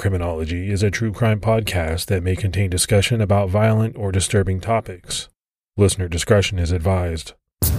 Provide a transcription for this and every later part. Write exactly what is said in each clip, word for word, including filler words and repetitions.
Criminology is a true crime podcast that may contain discussion about violent or disturbing topics. Listener discretion is advised.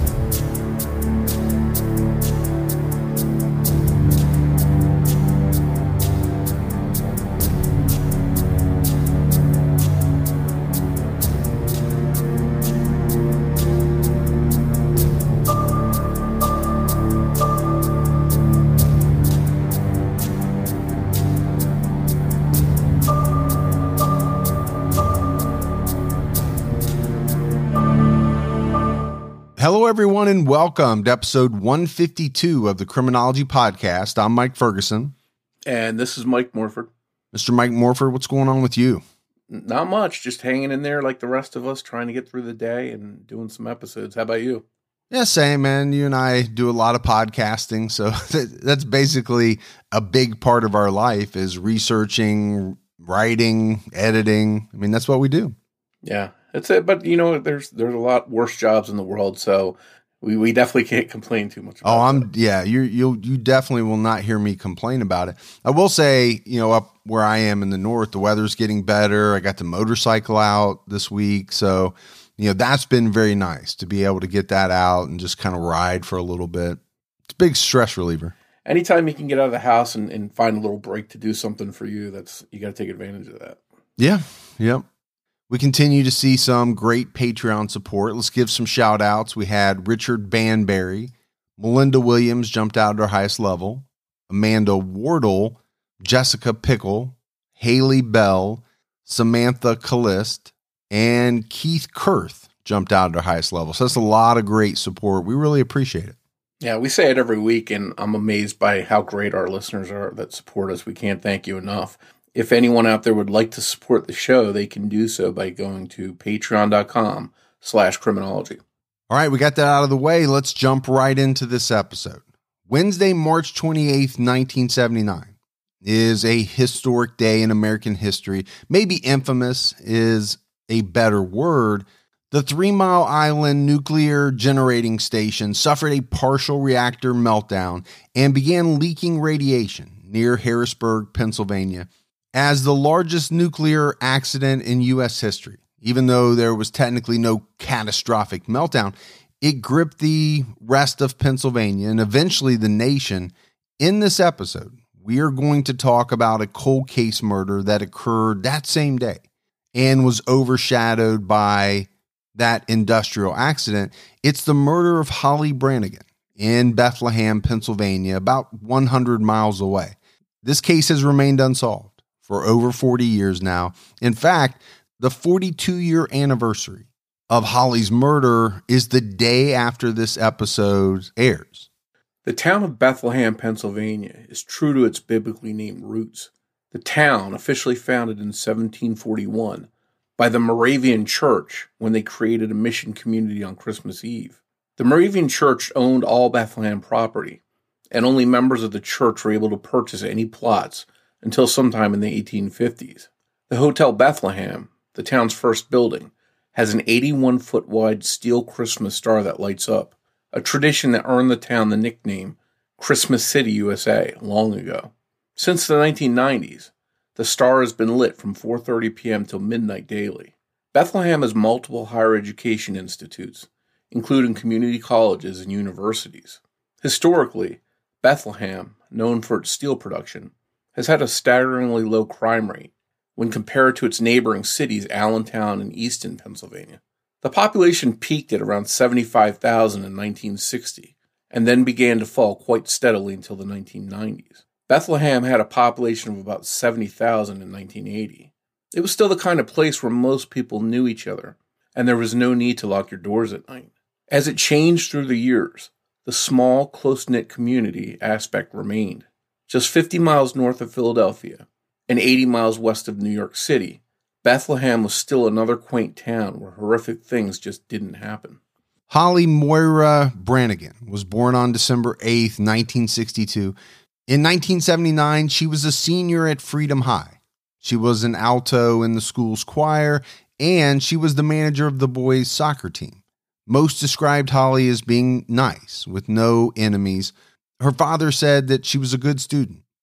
Hello, everyone, and welcome to episode one fifty-two of the Criminology Podcast. I'm Mike Ferguson. And this is Mike Morford. Mister Mike Morford, what's going on with you? Not much, just hanging in there like the rest of us, trying to get through the day and doing some episodes. How about you? Yeah, same, man. You and I do a lot of podcasting, so that's basically a big part of our life is researching, writing, editing. I mean, that's what we do. Yeah. That's it, but you know, there's there's a lot worse jobs in the world, so we, we definitely can't complain too much about Oh, I'm that. yeah, you you you definitely will not hear me complain about it. I will say, you know, up where I am in the north, the weather's getting better. I got the motorcycle out this week, so you know, that's been very nice to be able to get that out and just kind of ride for a little bit. It's a big stress reliever. Anytime you can get out of the house and, and find a little break to do something for you, that's you got to take advantage of that. Yeah, yep. We continue to see some great Patreon support. Let's give some shout outs. We had Richard Banbury, Melinda Williams jumped out at our highest level, Amanda Wardle, Jessica Pickle, Haley Bell, Samantha Callist, and Keith Kurth jumped out at our highest level. So that's a lot of great support. We really appreciate it. Yeah, we say it every week, and I'm amazed by how great our listeners are that support us. We can't thank you enough. If anyone out there would like to support the show, they can do so by going to patreon.com slash criminology. All right, we got that out of the way. Let's jump right into this episode. Wednesday, March twenty-eighth, nineteen seventy-nine is a historic day in American history. Maybe infamous is a better word. The Three Mile Island nuclear generating station suffered a partial reactor meltdown and began leaking radiation near Harrisburg, Pennsylvania, as the largest nuclear accident in U S history. Even though there was technically no catastrophic meltdown, it gripped the rest of Pennsylvania and eventually the nation. In this episode, we are going to talk about a cold case murder that occurred that same day and was overshadowed by that industrial accident. It's the murder of Holly Brannigan in Bethlehem, Pennsylvania, about one hundred miles away. This case has remained unsolved for over forty years now. In fact, the forty-two-year anniversary of Holly's murder is the day after this episode airs. The town of Bethlehem, Pennsylvania is true to its biblically named roots. The town, officially founded in seventeen forty-one by the Moravian Church when they created a mission community on Christmas Eve. The Moravian Church owned all Bethlehem property, and only members of the church were able to purchase any plots until sometime in the eighteen fifties. The Hotel Bethlehem, the town's first building, has an eighty-one foot wide steel Christmas star that lights up, a tradition that earned the town the nickname Christmas City, U S A, long ago. Since the nineteen nineties, the star has been lit from four thirty p.m. till midnight daily. Bethlehem has multiple higher education institutes, including community colleges and universities. Historically, Bethlehem, known for its steel production, has had a staggeringly low crime rate when compared to its neighboring cities, Allentown and Easton, Pennsylvania. The population peaked at around seventy-five thousand in nineteen sixty and then began to fall quite steadily until the nineteen nineties. Bethlehem had a population of about seventy thousand in nineteen eighty. It was still the kind of place where most people knew each other, and there was no need to lock your doors at night. As it changed through the years, the small, close-knit community aspect remained. Just fifty miles north of Philadelphia and eighty miles west of New York City, Bethlehem was still another quaint town where horrific things just didn't happen. Holly Moira Brannigan was born on December eighth, nineteen sixty-two. In nineteen seventy-nine, she was a senior at Freedom High. She was an alto in the school's choir, and she was the manager of the boys' soccer team. Most described Holly as being nice, with no enemies. Her father said that she was a good student,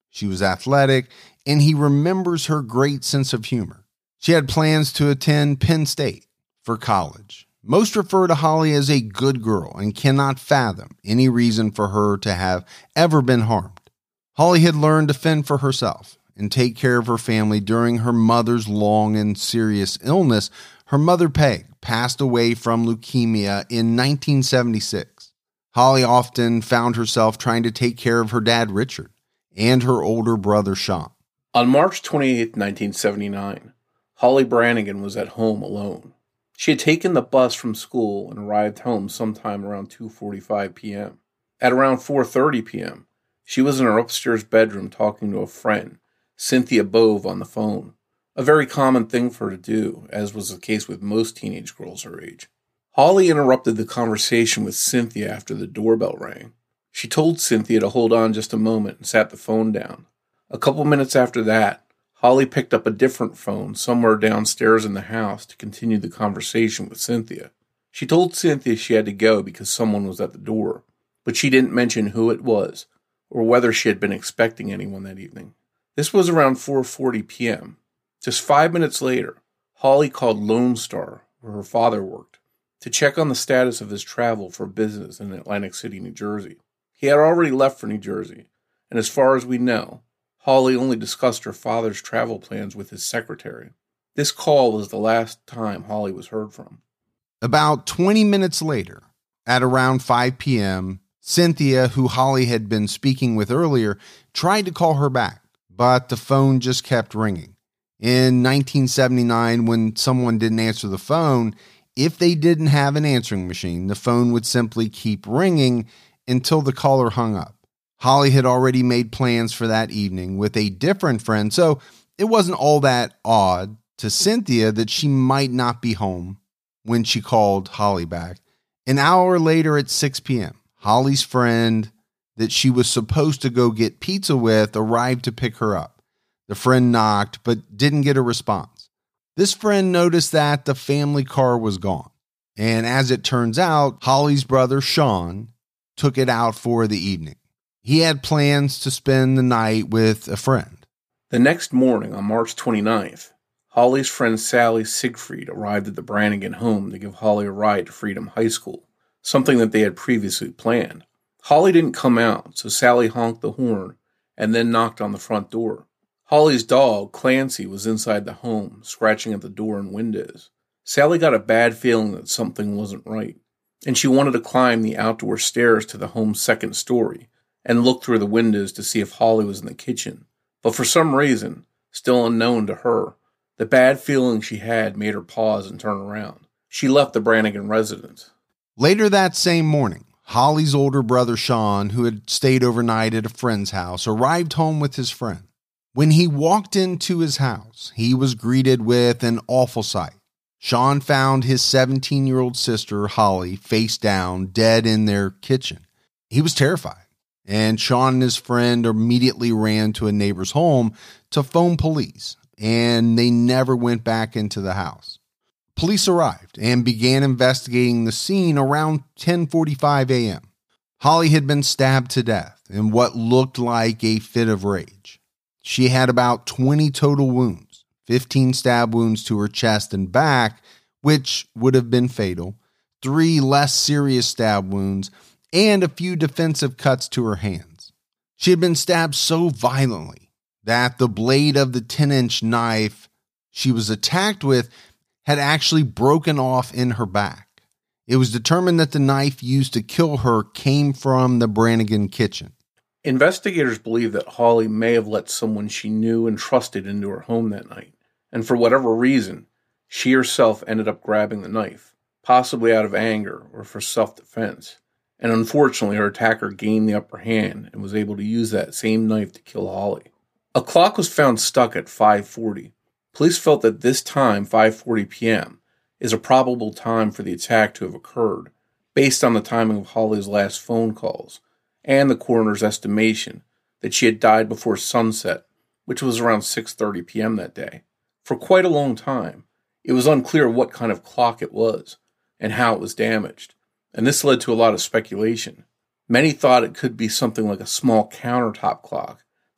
She was athletic, and he remembers her great sense of humor. She had plans to attend Penn State for college. Most refer to Holly as a good girl and cannot fathom any reason for her to have ever been harmed. Holly had learned to fend for herself and take care of her family during her mother's long and serious illness. Her mother, Peg, passed away from leukemia in nineteen seventy-six. Holly often found herself trying to take care of her dad, Richard, and her older brother, Sean. On March twenty-eighth, nineteen seventy-nine, Holly Brannigan was at home alone. She had taken the bus from school and arrived home sometime around two forty-five p.m. At around four thirty p.m., she was in her upstairs bedroom talking to a friend, Cynthia Bove, on the phone, a very common thing for her to do, as was the case with most teenage girls her age. Holly interrupted the conversation with Cynthia after the doorbell rang. She told Cynthia to hold on just a moment and sat the phone down. A couple minutes after that, Holly picked up a different phone somewhere downstairs in the house to continue the conversation with Cynthia. She told Cynthia she had to go because someone was at the door, but she didn't mention who it was or whether she had been expecting anyone that evening. This was around four forty p.m. Just five minutes later, Holly called Lone Star, where her father worked, to check on the status of his travel for business in Atlantic City, New Jersey. He had already left for New Jersey, and as far as we know, Holly only discussed her father's travel plans with his secretary. This call was the last time Holly was heard from. About twenty minutes later, at around five p.m., Cynthia, who Holly had been speaking with earlier, tried to call her back, but the phone just kept ringing. In nineteen seventy-nine, when someone didn't answer the phone, if they didn't have an answering machine, the phone would simply keep ringing until the caller hung up. Holly had already made plans for that evening with a different friend, so it wasn't all that odd to Cynthia that she might not be home when she called Holly back. An hour later at six p.m., Holly's friend that she was supposed to go get pizza with arrived to pick her up. The friend knocked but didn't get a response. This friend noticed that the family car was gone, and as it turns out, Holly's brother Sean took it out for the evening. He had plans to spend the night with a friend. The next morning, on March twenty-ninth, Holly's friend Sally Siegfried arrived at the Brannigan home to give Holly a ride to Freedom High School, something that they had previously planned. Holly didn't come out, so Sally honked the horn and then knocked on the front door. Holly's dog, Clancy, was inside the home, scratching at the door and windows. Sally got a bad feeling that something wasn't right, and she wanted to climb the outdoor stairs to the home's second story and look through the windows to see if Holly was in the kitchen. But for some reason, still unknown to her, the bad feeling she had made her pause and turn around. She left the Brannigan residence. Later that same morning, Holly's older brother Sean, who had stayed overnight at a friend's house, arrived home with his friend. When he walked into his house, he was greeted with an awful sight. Sean found his seventeen-year-old sister, Holly, face down, dead in their kitchen. He was terrified, and Sean and his friend immediately ran to a neighbor's home to phone police, and they never went back into the house. Police arrived and began investigating the scene around ten forty-five a.m. Holly had been stabbed to death in what looked like a fit of rage. She had about twenty total wounds, fifteen stab wounds to her chest and back, which would have been fatal, three less serious stab wounds, and a few defensive cuts to her hands. She had been stabbed so violently that the blade of the ten-inch knife she was attacked with had actually broken off in her back. It was determined that the knife used to kill her came from the Brannigan kitchen. Investigators believe that Holly may have let someone she knew and trusted into her home that night, and for whatever reason, she herself ended up grabbing the knife, possibly out of anger or for self-defense, and unfortunately her attacker gained the upper hand and was able to use that same knife to kill Holly. A clock was found stuck at five forty. Police felt that this time, five forty p.m., is a probable time for the attack to have occurred, based on the timing of Holly's last phone calls, and the coroner's estimation that she had died before sunset, which was around six thirty p.m. that day. For quite a long time, it was unclear what kind of clock it was and how it was damaged, and this led to a lot of speculation. Many thought it could be something like a small countertop clock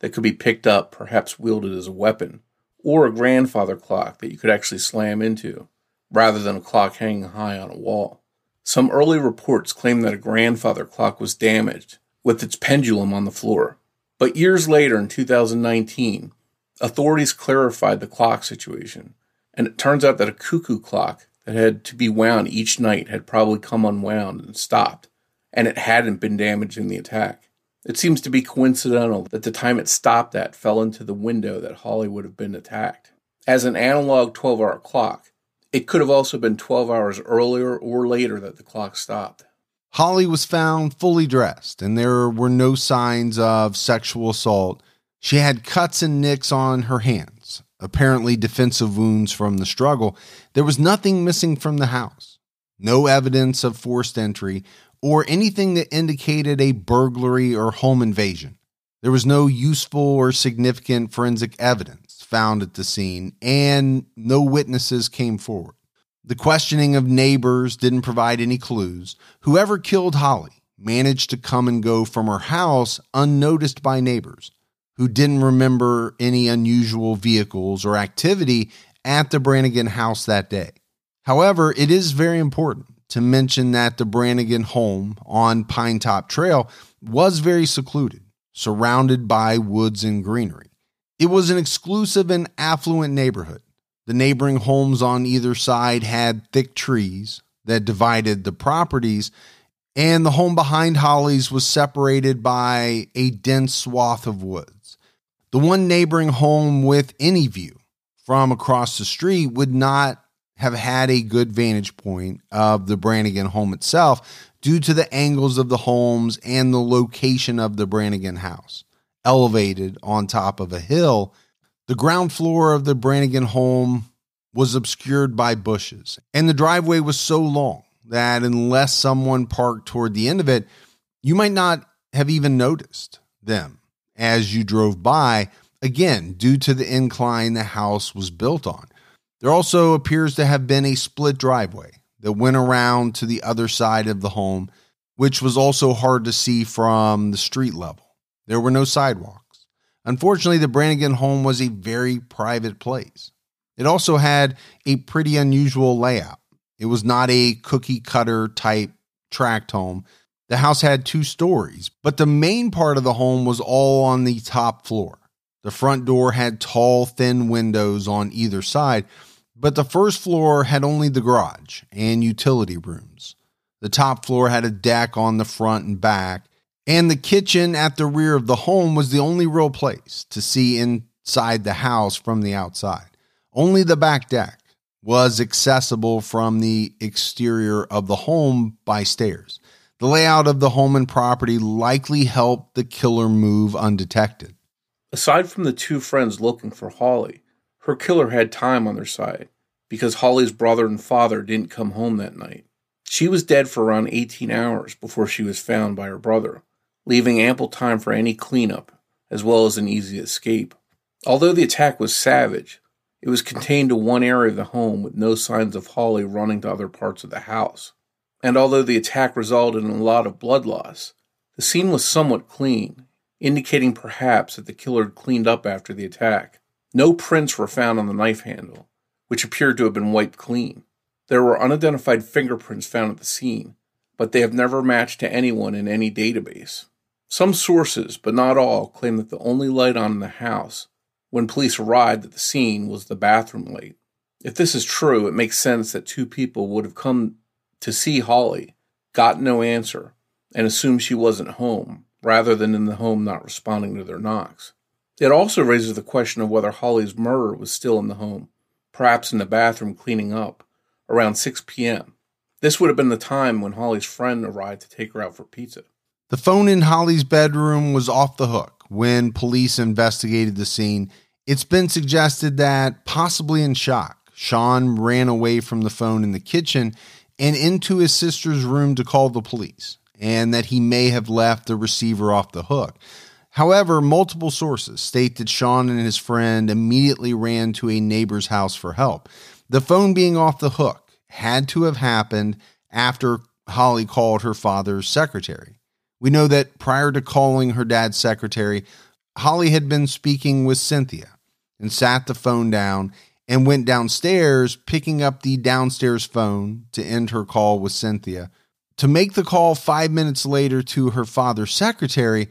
that could be picked up, perhaps wielded as a weapon, or a grandfather clock that you could actually slam into, rather than a clock hanging high on a wall. Some early reports claim that a grandfather clock was damaged, with its pendulum on the floor. But years later, in two thousand nineteen, authorities clarified the clock situation, and it turns out that a cuckoo clock that had to be wound each night had probably come unwound and stopped, and it hadn't been damaged in the attack. It seems to be coincidental that the time it stopped at fell into the window that Holly would have been attacked. As an analog twelve-hour clock, it could have also been twelve hours earlier or later that the clock stopped. Holly was found fully dressed, and there were no signs of sexual assault. She had cuts and nicks on her hands, apparently defensive wounds from the struggle. There was nothing missing from the house. No evidence of forced entry or anything that indicated a burglary or home invasion. There was no useful or significant forensic evidence found at the scene, and no witnesses came forward. The questioning of neighbors didn't provide any clues. Whoever killed Holly managed to come and go from her house unnoticed by neighbors, who didn't remember any unusual vehicles or activity at the Brannigan house that day. However, it is very important to mention that the Brannigan home on Pinetop Trail was very secluded, surrounded by woods and greenery. It was an exclusive and affluent neighborhood. The neighboring homes on either side had thick trees that divided the properties, and the home behind Holly's was separated by a dense swath of woods. The one neighboring home with any view from across the street would not have had a good vantage point of the Brannigan home itself due to the angles of the homes and the location of the Brannigan house. Elevated on top of a hill, the ground floor of the Brannigan home was obscured by bushes, and the driveway was so long that unless someone parked toward the end of it, you might not have even noticed them as you drove by, again, due to the incline the house was built on. There also appears to have been a split driveway that went around to the other side of the home, which was also hard to see from the street level. There were no sidewalks. Unfortunately, the Brannigan home was a very private place. It also had a pretty unusual layout. It was not a cookie-cutter type tract home. The house had two stories, but the main part of the home was all on the top floor. The front door had tall, thin windows on either side, but the first floor had only the garage and utility rooms. The top floor had a deck on the front and back, and the kitchen at the rear of the home was the only real place to see inside the house from the outside. Only the back deck was accessible from the exterior of the home by stairs. The layout of the home and property likely helped the killer move undetected. Aside from the two friends looking for Holly, her killer had time on their side because Holly's brother and father didn't come home that night. She was dead for around eighteen hours before she was found by her brother, leaving ample time for any cleanup as well as an easy escape. Although the attack was savage, it was contained to one area of the home with no signs of Holly running to other parts of the house. And although the attack resulted in a lot of blood loss, the scene was somewhat clean, indicating perhaps that the killer had cleaned up after the attack. No prints were found on the knife handle, which appeared to have been wiped clean. There were unidentified fingerprints found at the scene, but they have never matched to anyone in any database. Some sources, but not all, claim that the only light on in the house when police arrived at the scene was the bathroom light. If this is true, it makes sense that two people would have come to see Holly, got no answer, and assumed she wasn't home, rather than in the home not responding to their knocks. It also raises the question of whether Holly's murderer was still in the home, perhaps in the bathroom cleaning up, around six p.m. This would have been the time when Holly's friend arrived to take her out for pizza. The phone in Holly's bedroom was off the hook when police investigated the scene. It's been suggested that, possibly in shock, Sean ran away from the phone in the kitchen and into his sister's room to call the police, and that he may have left the receiver off the hook. However, multiple sources state that Sean and his friend immediately ran to a neighbor's house for help. The phone being off the hook had to have happened after Holly called her father's secretary. We know that prior to calling her dad's secretary, Holly had been speaking with Cynthia and sat the phone down and went downstairs, picking up the downstairs phone to end her call with Cynthia. To make the call five minutes later to her father's secretary,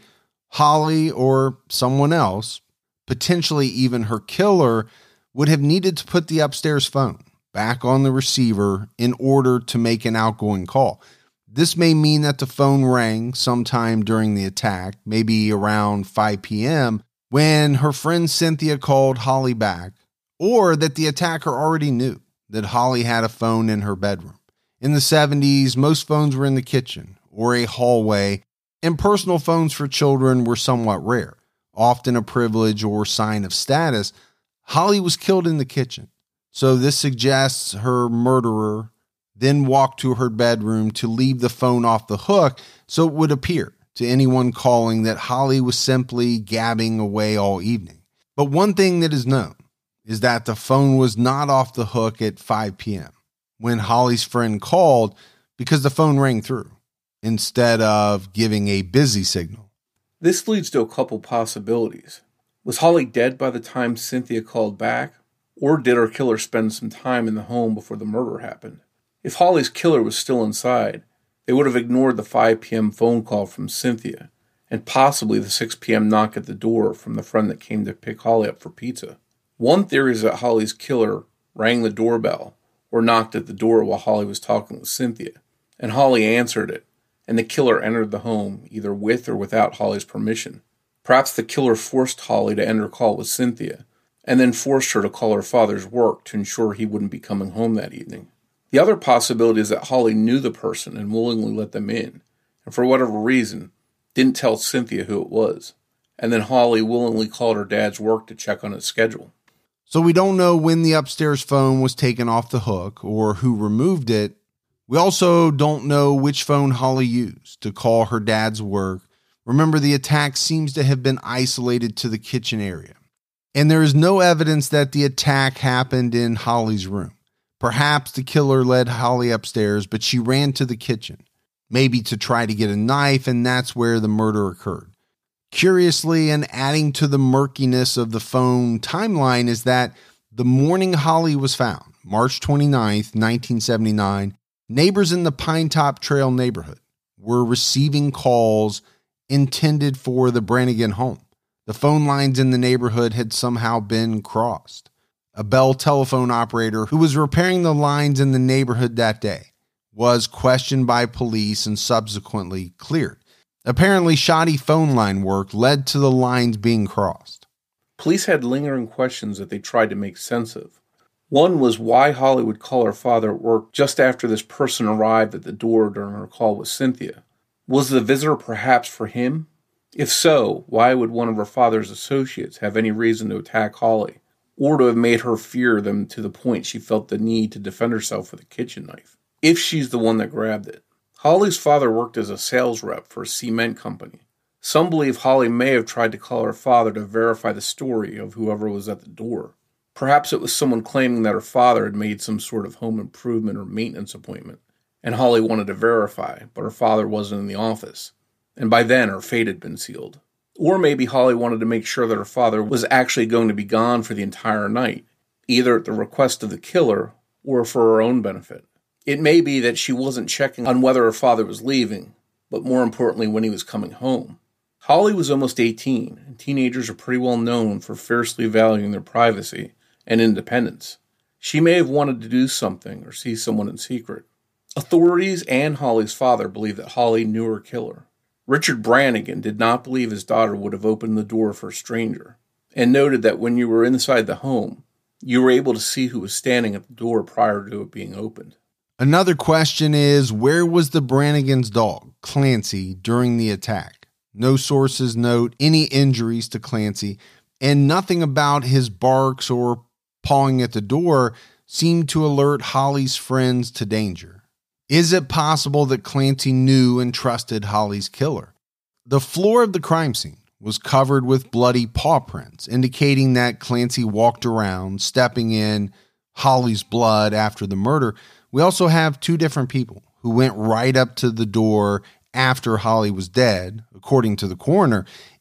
Holly or someone else, potentially even her killer, would have needed to put the upstairs phone back on the receiver in order to make an outgoing call. This may mean that the phone rang sometime during the attack, maybe around five p.m., when her friend Cynthia called Holly back, or that the attacker already knew that Holly had a phone in her bedroom. In the seventies, most phones were in the kitchen or a hallway, and personal phones for children were somewhat rare, often a privilege or sign of status. Holly was killed in the kitchen, so this suggests her murderer then walked to her bedroom to leave the phone off the hook so it would appear to anyone calling that Holly was simply gabbing away all evening. But one thing that is known is that the phone was not off the hook at five p.m. when Holly's friend called, because the phone rang through instead of giving a busy signal. This leads to a couple possibilities. Was Holly dead by the time Cynthia called back? Or did her killer spend some time in the home before the murder happened? If Holly's killer was still inside, they would have ignored the five p.m. phone call from Cynthia, and possibly the six p.m. knock at the door from the friend that came to pick Holly up for pizza. One theory is that Holly's killer rang the doorbell or knocked at the door while Holly was talking with Cynthia, and Holly answered it, and the killer entered the home either with or without Holly's permission. Perhaps the killer forced Holly to end her call with Cynthia, and then forced her to call her father's work to ensure he wouldn't be coming home that evening. The other possibility is that Holly knew the person and willingly let them in, and for whatever reason, didn't tell Cynthia who it was, and then Holly willingly called her dad's work to check on his schedule. So we don't know when the upstairs phone was taken off the hook or who removed it. We also don't know which phone Holly used to call her dad's work. Remember, the attack seems to have been isolated to the kitchen area, and there is no evidence that the attack happened in Holly's room. Perhaps the killer led Holly upstairs, but she ran to the kitchen, maybe to try to get a knife, and that's where the murder occurred. Curiously, and adding to the murkiness of the phone timeline, is that the morning Holly was found, March twenty-ninth, nineteen seventy-nine, neighbors in the Pinetop Trail neighborhood were receiving calls intended for the Brannigan home. The phone lines in the neighborhood had somehow been crossed. A Bell telephone operator who was repairing the lines in the neighborhood that day was questioned by police and subsequently cleared. Apparently, shoddy phone line work led to the lines being crossed. Police had lingering questions that they tried to make sense of. One was why Holly would call her father at work just after this person arrived at the door during her call with Cynthia. Was the visitor perhaps for him? If so, why would one of her father's associates have any reason to attack Holly, or to have made her fear them to the point she felt the need to defend herself with a kitchen knife, if she's the one that grabbed it? Holly's father worked as a sales rep for a cement company. Some believe Holly may have tried to call her father to verify the story of whoever was at the door. Perhaps it was someone claiming that her father had made some sort of home improvement or maintenance appointment, and Holly wanted to verify, but her father wasn't in the office, and by then her fate had been sealed. Or maybe Holly wanted to make sure that her father was actually going to be gone for the entire night, either at the request of the killer or for her own benefit. It may be that she wasn't checking on whether her father was leaving, but more importantly, when he was coming home. Holly was almost eighteen, and teenagers are pretty well known for fiercely valuing their privacy and independence. She may have wanted to do something or see someone in secret. Authorities and Holly's father believe that Holly knew her killer. Richard Brannigan did not believe his daughter would have opened the door for a stranger, and noted that when you were inside the home, you were able to see who was standing at the door prior to it being opened. Another question is, where was the Brannigan's dog, Clancy, during the attack? No sources note any injuries to Clancy, and nothing about his barks or pawing at the door seemed to alert Holly's friends to danger. Is it possible that Clancy knew and trusted Holly's killer? The floor of the crime scene was covered with bloody paw prints, indicating that Clancy walked around, stepping in Holly's blood after the murder. We also have two different people who went right up to the door after Holly was dead, according to the coroner.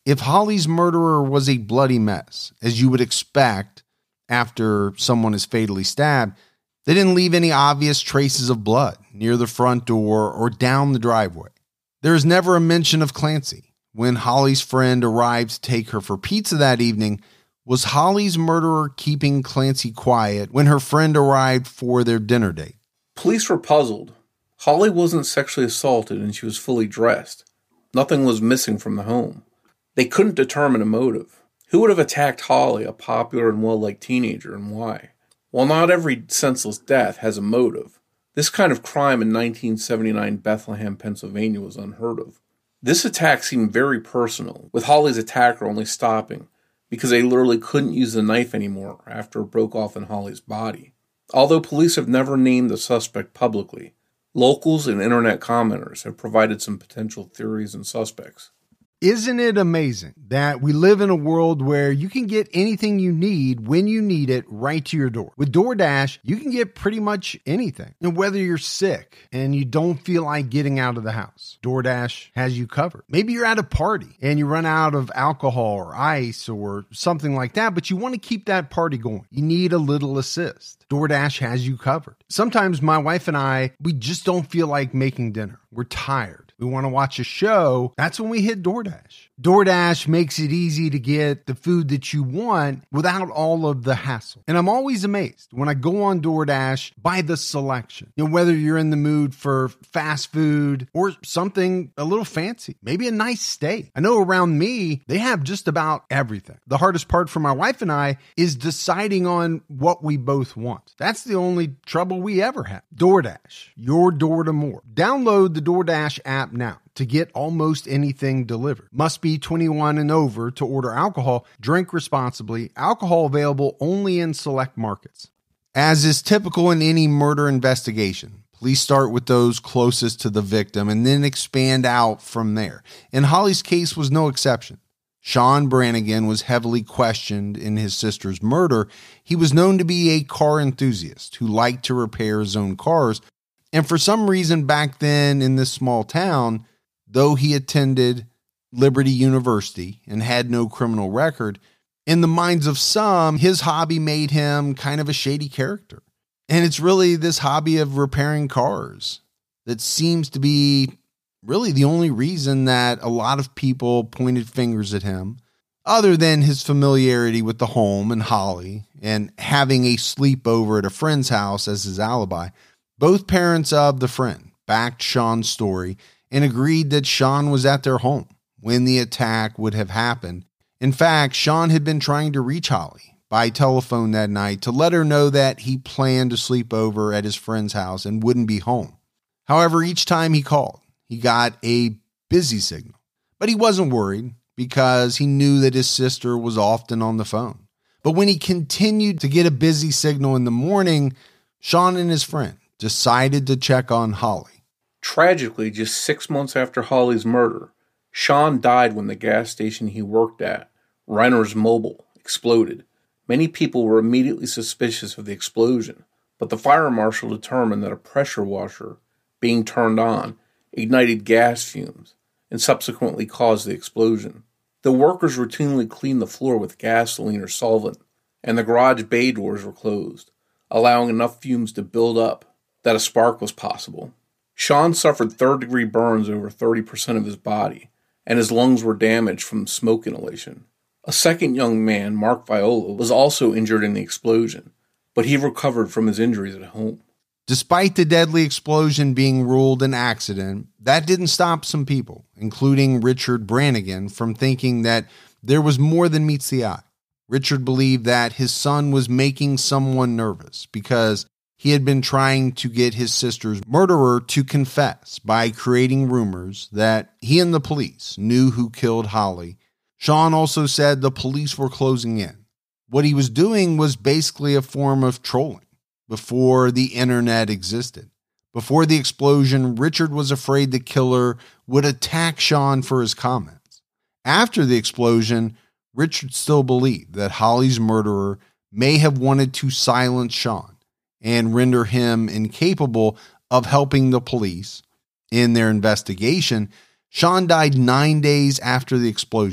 If Holly's murderer was a bloody mess, as you would expect after someone is fatally stabbed, they didn't leave any obvious traces of blood near the front door or down the driveway. There is never a mention of Clancy. When Holly's friend arrived to take her for pizza that evening, was Holly's murderer keeping Clancy quiet when her friend arrived for their dinner date? Police were puzzled. Holly wasn't sexually assaulted and she was fully dressed. Nothing was missing from the home. They couldn't determine a motive. Who would have attacked Holly, a popular and well-liked teenager, and why? While not every senseless death has a motive, this kind of crime in nineteen seventy-nine Bethlehem, Pennsylvania was unheard of. This attack seemed very personal, with Holly's attacker only stopping because they literally couldn't use the knife anymore after it broke off in Holly's body. Although police have never named the suspect publicly, locals and internet commenters have provided some potential theories and suspects. Isn't it amazing that we live in a world where you can get anything you need when you need it right to your door? With DoorDash, you can get pretty much anything. And whether you're sick and you don't feel like getting out of the house, DoorDash has you covered. Maybe you're at a party and you run out of alcohol or ice or something like that, but you want to keep that party going. You need a little assist. DoorDash has you covered. Sometimes my wife and I, we just don't feel like making dinner. We're tired. We want to watch a show. That's when we hit DoorDash. DoorDash makes it easy to get the food that you want without all of the hassle. And I'm always amazed when I go on DoorDash by the selection. You know, whether you're in the mood for fast food or something a little fancy, maybe a nice steak. I know around me, they have just about everything. The hardest part for my wife and I is deciding on what we both want. That's the only trouble we ever have. DoorDash, your door to more. Download the DoorDash app now to get almost anything delivered. Must be twenty-one and over to order alcohol. Drink responsibly. Alcohol available only in select markets. As is typical in any murder investigation, police start with those closest to the victim and then expand out from there. And Holly's case was no exception. Sean Brannigan was heavily questioned in his sister's murder. He was known to be a car enthusiast who liked to repair his own cars. And for some reason back then in this small town, though he attended Liberty University and had no criminal record, in the minds of some, his hobby made him kind of a shady character. And it's really this hobby of repairing cars that seems to be really the only reason that a lot of people pointed fingers at him, other than his familiarity with the home and Holly and having a sleepover at a friend's house as his alibi. Both parents of the friend backed Sean's story and agreed that Sean was at their home when the attack would have happened. In fact, Sean had been trying to reach Holly by telephone that night to let her know that he planned to sleep over at his friend's house and wouldn't be home. However, each time he called, he got a busy signal. But he wasn't worried because he knew that his sister was often on the phone. But when he continued to get a busy signal in the morning, Sean and his friend decided to check on Holly. Tragically, just six months after Holly's murder, Sean died when the gas station he worked at, Reiner's Mobile, exploded. Many people were immediately suspicious of the explosion, but the fire marshal determined that a pressure washer being turned on ignited gas fumes and subsequently caused the explosion. The workers routinely cleaned the floor with gasoline or solvent, and the garage bay doors were closed, allowing enough fumes to build up that a spark was possible. Sean suffered third-degree burns over thirty percent of his body, and his lungs were damaged from smoke inhalation. A second young man, Mark Viola, was also injured in the explosion, but he recovered from his injuries at home. Despite the deadly explosion being ruled an accident, that didn't stop some people, including Richard Brannigan, from thinking that there was more than meets the eye. Richard believed that his son was making someone nervous because he had been trying to get his sister's murderer to confess by creating rumors that he and the police knew who killed Holly. Sean also said the police were closing in. What he was doing was basically a form of trolling before the internet existed. Before the explosion, Richard was afraid the killer would attack Sean for his comments. After the explosion, Richard still believed that Holly's murderer may have wanted to silence Sean and render him incapable of helping the police in their investigation. Sean died nine days after the explosion,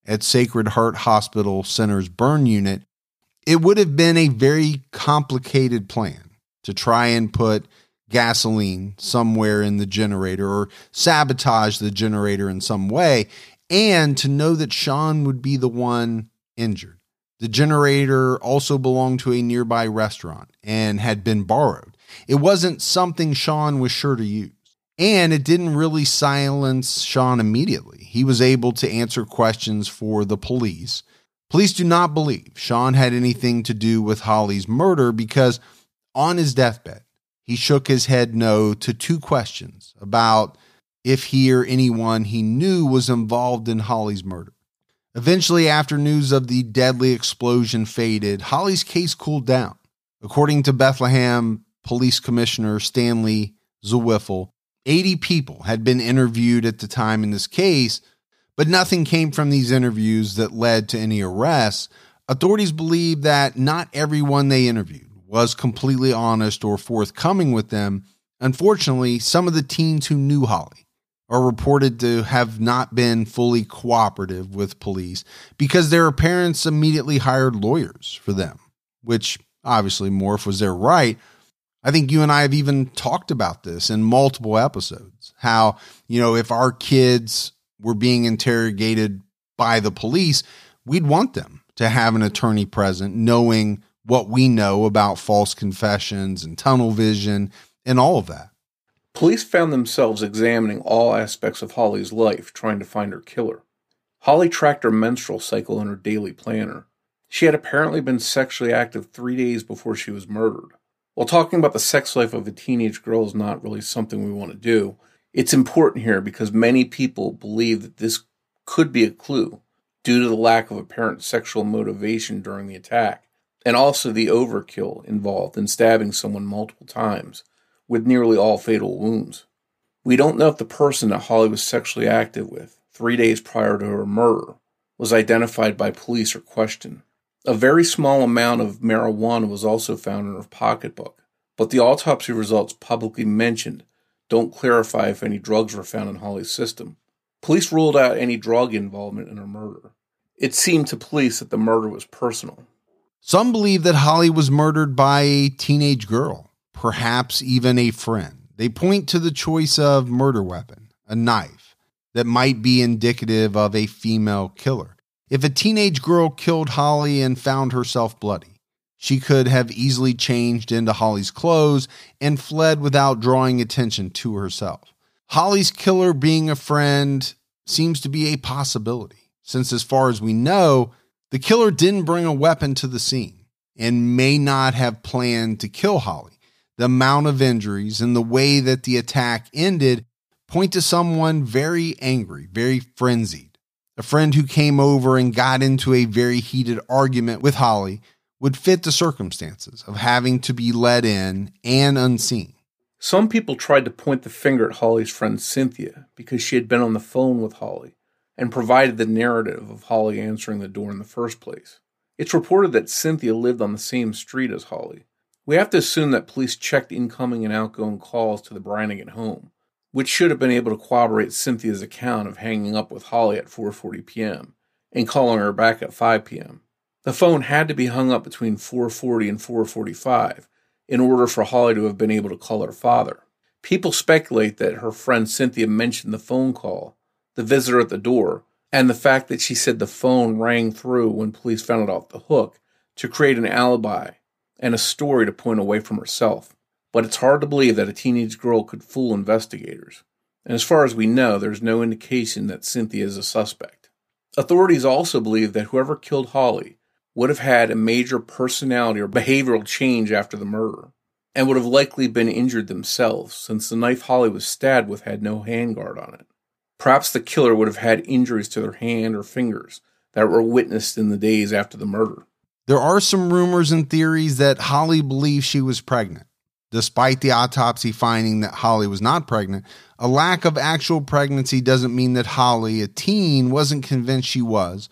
at Sacred Heart Hospital Center's burn unit, it would have been a very complicated plan to try and put gasoline somewhere in the generator or sabotage the generator in some way, and to know that Sean would be the one injured. The generator also belonged to a nearby restaurant and had been borrowed. It wasn't something Sean was sure to use. And it didn't really silence Sean immediately. He was able to answer questions for the police. Police do not believe Sean had anything to do with Holly's murder because on his deathbed, he shook his head no to two questions about if he or anyone he knew was involved in Holly's murder. Eventually, after news of the deadly explosion faded, Holly's case cooled down. According to Bethlehem Police Commissioner Stanley Zwiefel, eighty people had been interviewed at the time in this case, but nothing came from these interviews that led to any arrests. Authorities believe that not everyone they interviewed was completely honest or forthcoming with them. Unfortunately, some of the teens who knew Holly are reported to have not been fully cooperative with police because their parents immediately hired lawyers for them, which obviously Morph was their right. I think you and I have even talked about this in multiple episodes, how, you know, if our kids were being interrogated by the police, we'd want them to have an attorney present, knowing what we know about false confessions and tunnel vision and all of that. Police found themselves examining all aspects of Holly's life, trying to find her killer. Holly tracked her menstrual cycle in her daily planner. She had apparently been sexually active three days before she was murdered. While talking about the sex life of a teenage girl is not really something we want to do, it's important here because many people believe that this could be a clue due to the lack of apparent sexual motivation during the attack, and also the overkill involved in stabbing someone multiple times, with nearly all fatal wounds. We don't know if the person that Holly was sexually active with, three days prior to her murder, was identified by police or questioned. A very small amount of marijuana was also found in her pocketbook, but the autopsy results publicly mentioned don't clarify if any drugs were found in Holly's system. Police ruled out any drug involvement in her murder. It seemed to police that the murder was personal. Some believe that Holly was murdered by a teenage girl, perhaps even a friend. They point to the choice of murder weapon, a knife, that might be indicative of a female killer. If a teenage girl killed Holly and found herself bloody, she could have easily changed into Holly's clothes and fled without drawing attention to herself. Holly's killer being a friend seems to be a possibility, since as far as we know, the killer didn't bring a weapon to the scene and may not have planned to kill Holly. The amount of injuries and the way that the attack ended point to someone very angry, very frenzied. A friend who came over and got into a very heated argument with Holly would fit the circumstances of having to be let in and unseen. Some people tried to point the finger at Holly's friend Cynthia because she had been on the phone with Holly and provided the narrative of Holly answering the door in the first place. It's reported that Cynthia lived on the same street as Holly. We have to assume that police checked incoming and outgoing calls to the Brannigan home, which should have been able to corroborate Cynthia's account of hanging up with Holly at four forty p.m. and calling her back at five p.m. The phone had to be hung up between four forty and four forty-five in order for Holly to have been able to call her father. People speculate that her friend Cynthia mentioned the phone call, the visitor at the door, and the fact that she said the phone rang through when police found it off the hook to create an alibi and a story to point away from herself. But it's hard to believe that a teenage girl could fool investigators. And as far as we know, there's no indication that Cynthia is a suspect. Authorities also believe that whoever killed Holly would have had a major personality or behavioral change after the murder, and would have likely been injured themselves, since the knife Holly was stabbed with had no handguard on it. Perhaps the killer would have had injuries to their hand or fingers that were witnessed in the days after the murder. There are some rumors and theories that Holly believed she was pregnant. Despite the autopsy finding that Holly was not pregnant, a lack of actual pregnancy doesn't mean that Holly, a teen, wasn't convinced she was,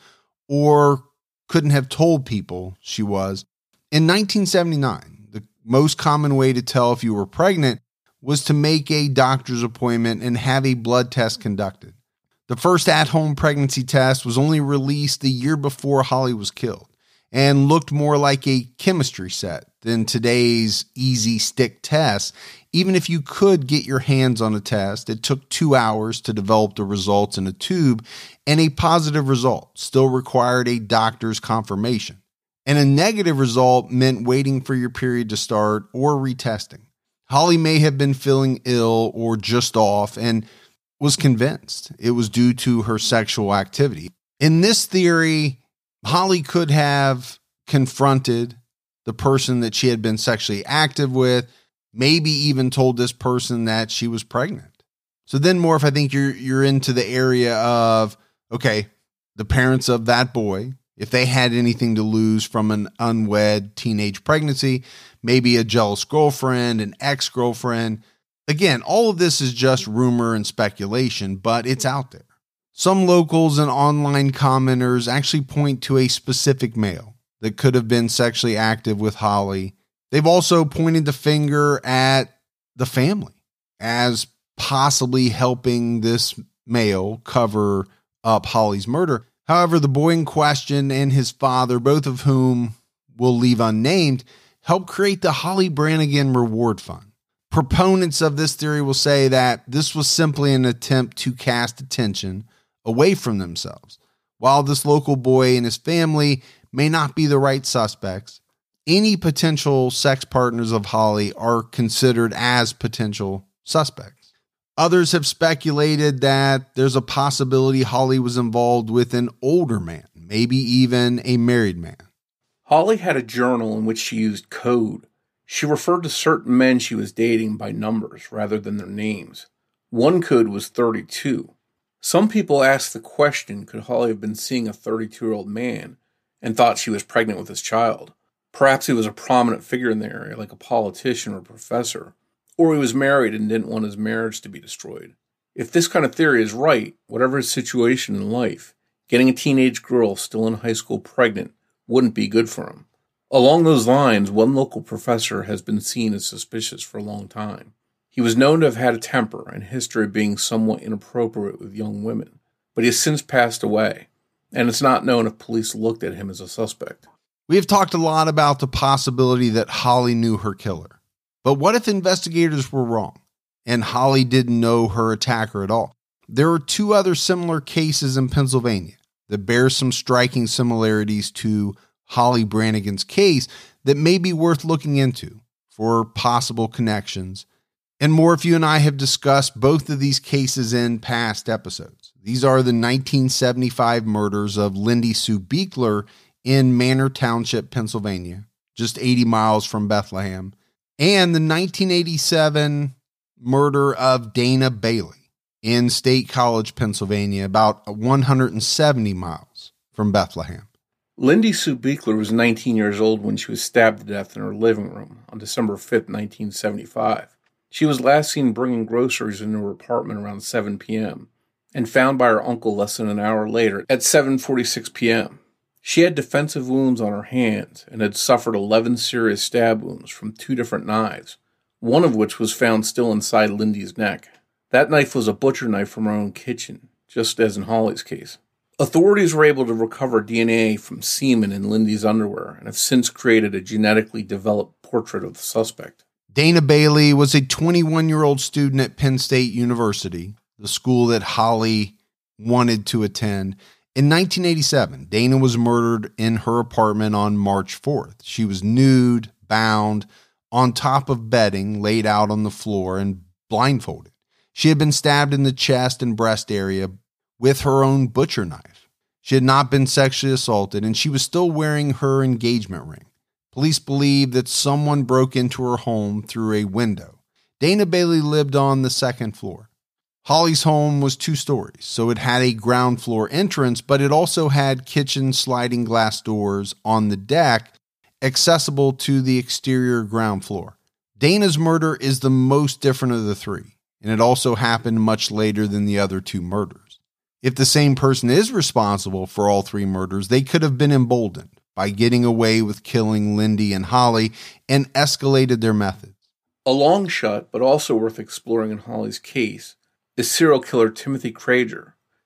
or couldn't have told people she was. In nineteen seventy-nine, the most common way to tell if you were pregnant was to make a doctor's appointment and have a blood test conducted. The first at-home pregnancy test was only released the year before Holly was killed and looked more like a chemistry set than today's easy stick test. Even if you could get your hands on a test, it took two hours to develop the results in a tube, and a positive result still required a doctor's confirmation. And a negative result meant waiting for your period to start or retesting. Holly may have been feeling ill or just off and was convinced it was due to her sexual activity. In this theory, Holly could have confronted the person that she had been sexually active with, maybe even told this person that she was pregnant. So then, Morph, I think you're you're into the area of, okay, the parents of that boy, if they had anything to lose from an unwed teenage pregnancy, maybe a jealous girlfriend, an ex-girlfriend. Again, all of this is just rumor and speculation, but it's out there. Some locals and online commenters actually point to a specific male that could have been sexually active with Holly. They've also pointed the finger at the family as possibly helping this male cover up Holly's murder. However, the boy in question and his father, both of whom we'll leave unnamed, helped create the Holly Brannigan Reward Fund. Proponents of this theory will say that this was simply an attempt to cast attention away from themselves. While this local boy and his family may not be the right suspects, any potential sex partners of Holly are considered as potential suspects. Others have speculated that there's a possibility Holly was involved with an older man, maybe even a married man. Holly had a journal in which she used code. She referred to certain men she was dating by numbers rather than their names. One code was thirty-two. Some people asked the question, could Holly have been seeing a thirty-two-year-old man and thought she was pregnant with his child? Perhaps he was a prominent figure in the area, like a politician or a professor. Or he was married and didn't want his marriage to be destroyed. If this kind of theory is right, whatever his situation in life, getting a teenage girl still in high school pregnant wouldn't be good for him. Along those lines, one local professor has been seen as suspicious for a long time. He was known to have had a temper and history of being somewhat inappropriate with young women, but he has since passed away, and it's not known if police looked at him as a suspect. We have talked a lot about the possibility that Holly knew her killer. But what if investigators were wrong and Holly didn't know her attacker at all? There are two other similar cases in Pennsylvania that bear some striking similarities to Holly Brannigan's case that may be worth looking into for possible connections. And more, if you and I have discussed both of these cases in past episodes. These are the nineteen seventy-five murders of Lindy Sue Beekler in Manor Township, Pennsylvania, just eighty miles from Bethlehem, and the nineteen eighty-seven murder of Dana Bailey in State College, Pennsylvania, about one hundred seventy miles from Bethlehem. Lindy Sue Beekler was nineteen years old when she was stabbed to death in her living room on December fifth, nineteen seventy-five. She was last seen bringing groceries into her apartment around seven p.m. and found by her uncle less than an hour later at seven forty-six p.m. She had defensive wounds on her hands and had suffered eleven serious stab wounds from two different knives, one of which was found still inside Lindy's neck. That knife was a butcher knife from her own kitchen, just as in Holly's case. Authorities were able to recover D N A from semen in Lindy's underwear and have since created a genetically developed portrait of the suspect. Dana Bailey was a twenty-one-year-old student at Penn State University, the school that Holly wanted to attend. In nineteen eighty-seven, Dana was murdered in her apartment on March fourth. She was nude, bound, on top of bedding, laid out on the floor, and blindfolded. She had been stabbed in the chest and breast area with her own butcher knife. She had not been sexually assaulted, and she was still wearing her engagement ring. Police believe that someone broke into her home through a window. Dana Bailey lived on the second floor. Holly's home was two stories, so it had a ground floor entrance, but it also had kitchen sliding glass doors on the deck accessible to the exterior ground floor. Dana's murder is the most different of the three, and it also happened much later than the other two murders. If the same person is responsible for all three murders, they could have been emboldened by getting away with killing Lindy and Holly and escalated their methods. A long shot, but also worth exploring in Holly's case, is serial killer Timothy Krager.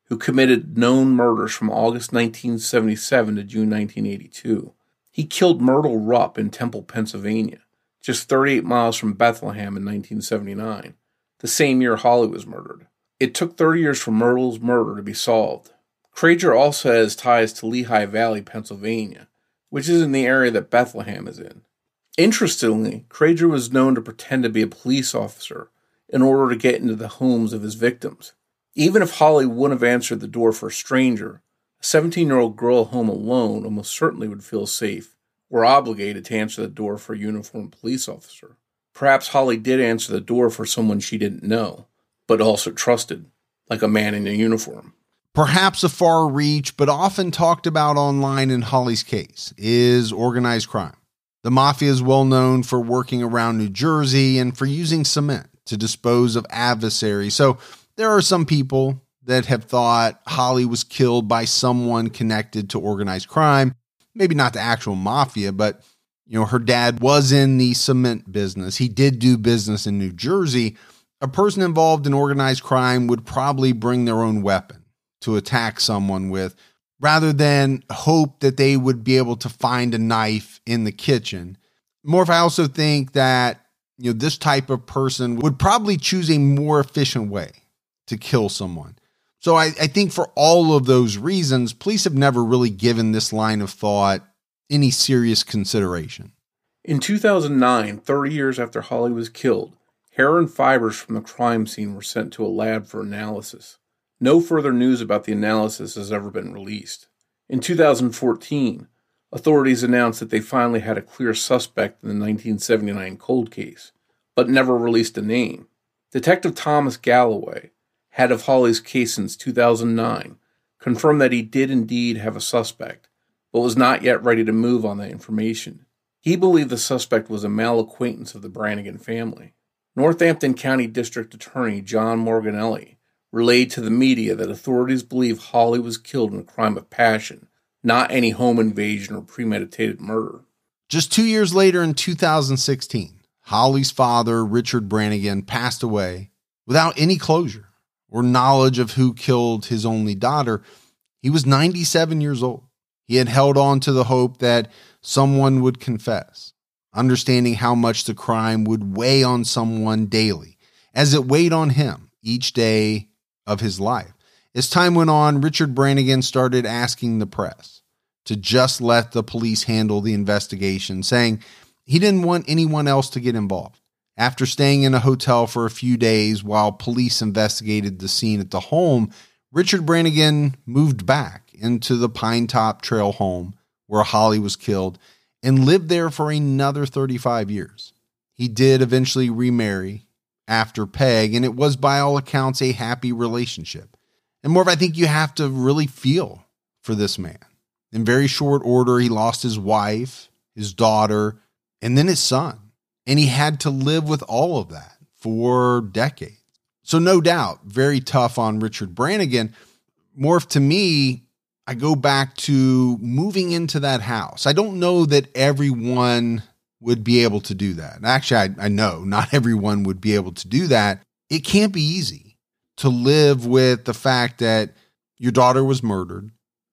who committed known murders from August nineteen seventy-seven to June nineteen eighty-two. He killed Myrtle Rupp in Temple, Pennsylvania, just thirty-eight miles from Bethlehem in nineteen seventy-nine, the same year Holly was murdered. It took thirty years for Myrtle's murder to be solved. Crager also has ties to Lehigh Valley, Pennsylvania, which is in the area that Bethlehem is in. Interestingly, Crager was known to pretend to be a police officer in order to get into the homes of his victims. Even if Holly wouldn't have answered the door for a stranger, a seventeen-year-old girl home alone almost certainly would feel safe or obligated to answer the door for a uniformed police officer. Perhaps Holly did answer the door for someone she didn't know, but also trusted, like a man in a uniform. Perhaps a far reach, but often talked about online in Holly's case, is organized crime. The mafia is well known for working around New Jersey and for using cement to dispose of adversaries. So there are some people that have thought Holly was killed by someone connected to organized crime. Maybe not the actual mafia, but you know, her dad was in the cement business. He did do business in New Jersey. A person involved in organized crime would probably bring their own weapon to attack someone with, rather than hope that they would be able to find a knife in the kitchen. Morph, I also think that you know this type of person would probably choose a more efficient way to kill someone. So I, I think for all of those reasons, police have never really given this line of thought any serious consideration. In two thousand nine, thirty years after Holly was killed, hair and fibers from the crime scene were sent to a lab for analysis. No further news about the analysis has ever been released. In two thousand fourteen, authorities announced that they finally had a clear suspect in the nineteen seventy-nine cold case, but never released a name. Detective Thomas Galloway, head of Holly's case since two thousand nine, confirmed that he did indeed have a suspect, but was not yet ready to move on that information. He believed the suspect was a male acquaintance of the Brannigan family. Northampton County District Attorney John Morganelli relayed to the media that authorities believe Holly was killed in a crime of passion, not any home invasion or premeditated murder. Just two years later in two thousand sixteen, Holly's father, Richard Brannigan, passed away without any closure or knowledge of who killed his only daughter. He was ninety-seven years old. He had held on to the hope that someone would confess, understanding how much the crime would weigh on someone daily, as it weighed on him each day of his life. As time went on, Richard Brannigan started asking the press to just let the police handle the investigation, saying he didn't want anyone else to get involved. After staying in a hotel for a few days while police investigated the scene at the home, Richard Brannigan moved back into the Pine Top Trail home where Holly was killed and lived there for another thirty-five years. He did eventually remarry after Peg, and it was by all accounts a happy relationship. And Morph, I think you have to really feel for this man. In very short order, he lost his wife, his daughter, and then his son. And he had to live with all of that for decades. So no doubt, very tough on Richard Brannigan. Morph, to me, I go back to moving into that house. I don't know that everyone would be able to do that. Actually, I, I know not everyone would be able to do that. It can't be easy to live with the fact that your daughter was murdered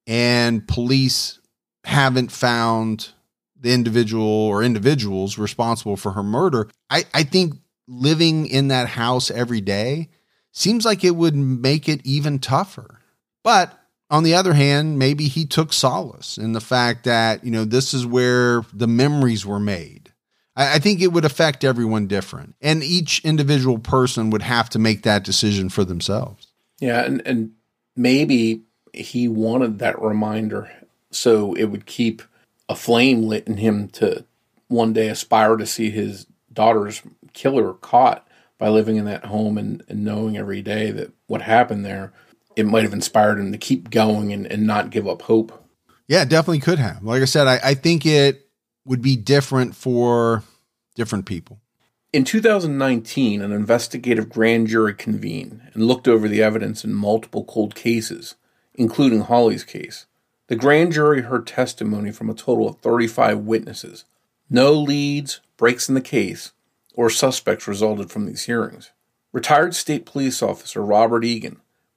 and police haven't found the individual or individuals responsible for her murder. I, I think living in that house every day seems like it would make it even tougher. But on the other hand, maybe he took solace in the fact that, you know, this is where the memories were made. I, I think it would affect everyone different, and each individual person would have to make that decision for themselves. Yeah. And, and maybe he wanted that reminder so it would keep a flame lit in him to one day aspire to see his daughter's killer caught by living in that home and, and knowing every day that what happened there, it might have inspired him to keep going and, and not give up hope. Yeah, it definitely could have. Like I said, I, I think it would be different for different people. In two thousand nineteen, an investigative grand jury convened and looked over the evidence in multiple cold cases, including Holly's case. The grand jury heard testimony from a total of thirty-five witnesses. No leads, breaks in the case, or suspects resulted from these hearings. Retired state police officer Robert Egan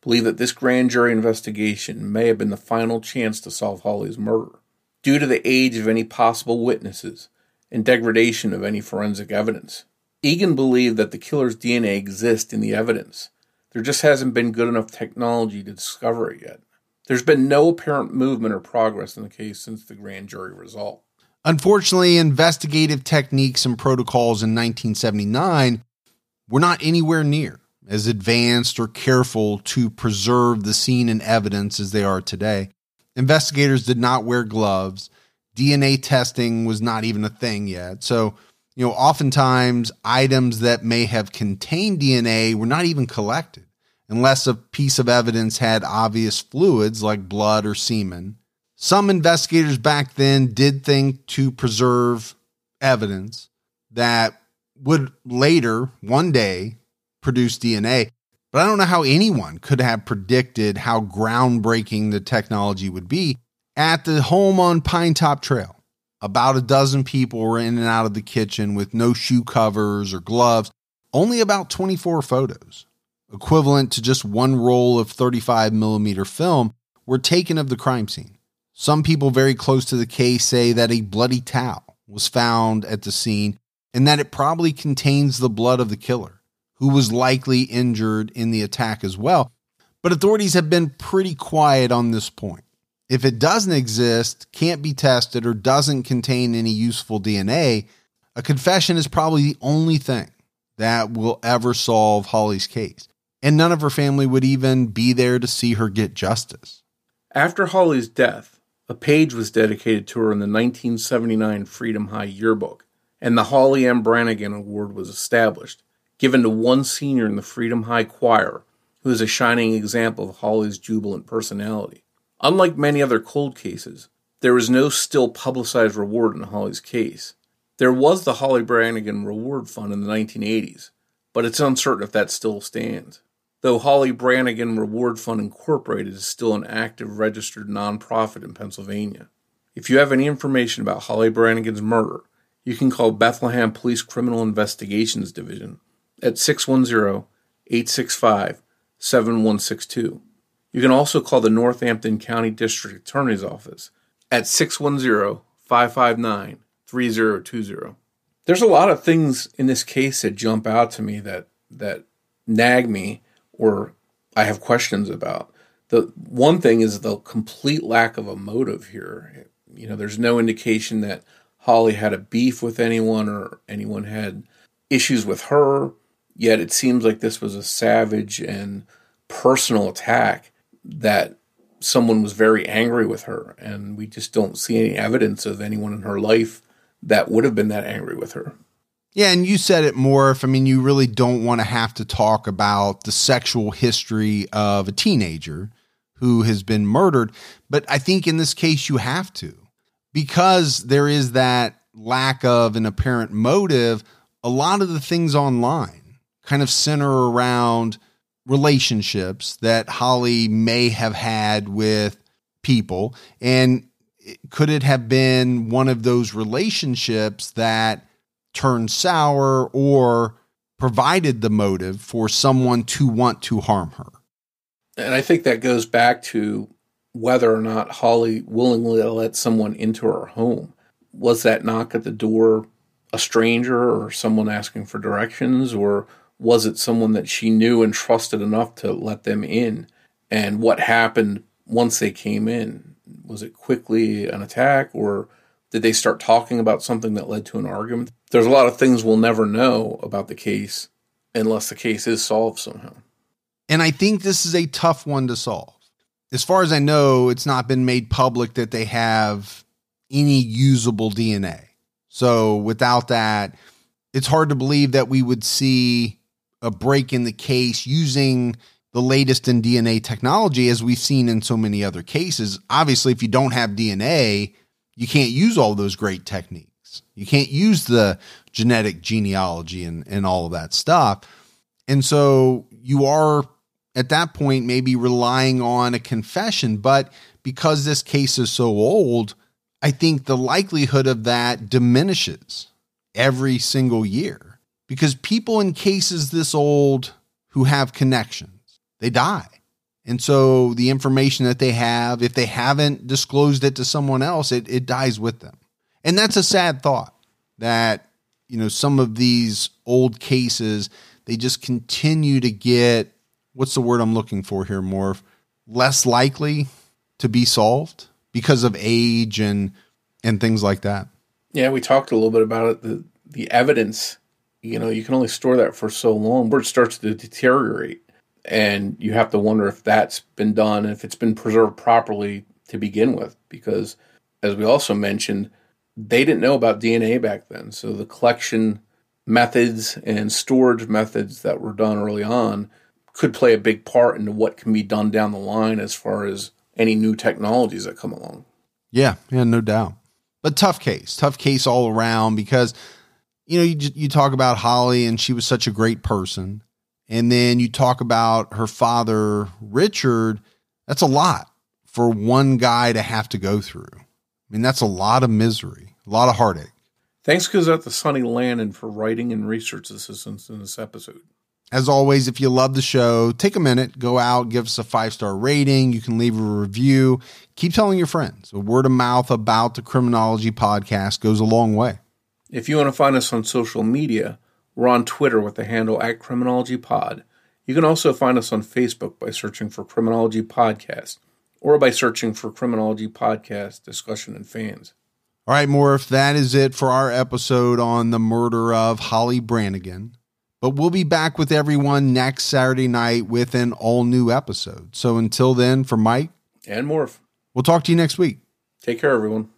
believe that this grand jury investigation may have been the final chance to solve Holly's murder, due to the age of any possible witnesses and degradation of any forensic evidence. Egan believed that the killer's D N A exists in the evidence. There just hasn't been good enough technology to discover it yet. There's been no apparent movement or progress in the case since the grand jury result. Unfortunately, investigative techniques and protocols in nineteen seventy-nine were not anywhere near as advanced or careful to preserve the scene and evidence as they are today. Investigators did not wear gloves. D N A testing was not even a thing yet. So, you know, oftentimes items that may have contained D N A were not even collected unless a piece of evidence had obvious fluids like blood or semen. Some investigators back then did think to preserve evidence that would later, one day, produce D N A. But I don't know how anyone could have predicted how groundbreaking the technology would be. At the home on Pinetop Trail, about a dozen people were in and out of the kitchen with no shoe covers or gloves, only about twenty-four photos, equivalent to just one roll of thirty-five millimeter film, were taken of the crime scene. Some people very close to the case say that a bloody towel was found at the scene and that it probably contains the blood of the killer, who was likely injured in the attack as well. But authorities have been pretty quiet on this point. If it doesn't exist, can't be tested, or doesn't contain any useful D N A, a confession is probably the only thing that will ever solve Holly's case. And none of her family would even be there to see her get justice. After Holly's death, a page was dedicated to her in the nineteen seventy-nine Freedom High yearbook, and the Holly M. Brannigan Award was established, given to one senior in the Freedom High choir, who is a shining example of Holly's jubilant personality. Unlike many other cold cases, there was no still publicized reward in Holly's case. There was the Holly Brannigan Reward Fund in the nineteen eighties, but it's uncertain if that still stands. Though Holly Brannigan Reward Fund Incorporated is still an active registered nonprofit in Pennsylvania. If you have any information about Holly Brannigan's murder, you can call Bethlehem Police Criminal Investigations Division at six one zero, eight six five, seven one six two. You can also call the Northampton County District Attorney's Office at six one zero, five five nine, three zero two zero. There's a lot of things in this case that jump out to me that that nag me or I have questions about. The one thing is the complete lack of a motive here. You know, there's no indication that Holly had a beef with anyone or anyone had issues with her, yet it seems like this was a savage and personal attack that someone was very angry with her, and we just don't see any evidence of anyone in her life that would have been that angry with her. Yeah, and you said it, Morph. I mean, you really don't want to have to talk about the sexual history of a teenager who has been murdered, but I think in this case you have to, because there is that lack of an apparent motive. A lot of the things online kind of center around relationships that Holly may have had with people. And could it have been one of those relationships that turned sour or provided the motive for someone to want to harm her? And I think that goes back to whether or not Holly willingly let someone into her home. Was that knock at the door a stranger or someone asking for directions, or was it someone that she knew and trusted enough to let them in? And what happened once they came in? Was it quickly an attack, or did they start talking about something that led to an argument? There's a lot of things we'll never know about the case unless the case is solved somehow. And I think this is a tough one to solve. As far as I know, it's not been made public that they have any usable D N A. So without that, it's hard to believe that we would see a break in the case using the latest in D N A technology, as we've seen in so many other cases. Obviously, if you don't have D N A, you can't use all those great techniques. You can't use the genetic genealogy and, and all of that stuff. And so you are, at that point, maybe relying on a confession. But because this case is so old, I think the likelihood of that diminishes every single year, because people in cases this old who have connections, they die. And so the information that they have, if they haven't disclosed it to someone else, it, it dies with them. And that's a sad thought that, you know, some of these old cases, they just continue to get, what's the word I'm looking for here, Morph? Less likely to be solved because of age and and things like that. Yeah, we talked a little bit about it. The the evidence, you know, you can only store that for so long where it starts to deteriorate. And you have to wonder if that's been done, if it's been preserved properly to begin with. Because, as we also mentioned, they didn't know about D N A back then. So the collection methods and storage methods that were done early on could play a big part into what can be done down the line as far as any new technologies that come along. Yeah, yeah, no doubt. But tough case, tough case all around because, you know, you, you talk about Holly and she was such a great person. And then you talk about her father, Richard. That's a lot for one guy to have to go through. I mean, that's a lot of misery, a lot of heartache. Thanks goes out to Sonny Landon for writing and research assistance in this episode. As always, if you love the show, take a minute, go out, give us a five-star rating. You can leave a review. Keep telling your friends. A word of mouth about the Criminology Podcast goes a long way. If you want to find us on social media, we're on Twitter with the handle at Criminology Pod. You can also find us on Facebook by searching for Criminology Podcast or by searching for Criminology Podcast Discussion and Fans. All right, Morph, that is it for our episode on the murder of Holly Brannigan. But we'll be back with everyone next Saturday night with an all-new episode. So until then, for Mike and Morph, we'll talk to you next week. Take care, everyone.